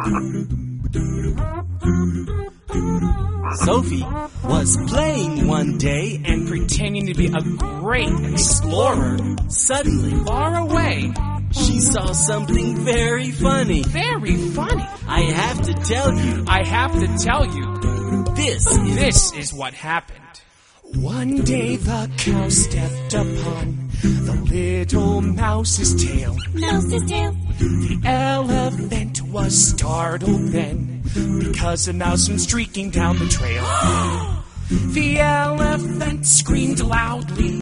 Sophie was playing one day and pretending to be a great explorer. Suddenly, Far away. she saw something very funny. Very funny. I have to tell you, I have to tell you, this is what happened. One day the cow stepped upon the little mouse's tail. Mouse's tail. The elephant was startled then, because a mouse went streaking down the trail. The elephant screamed loudly.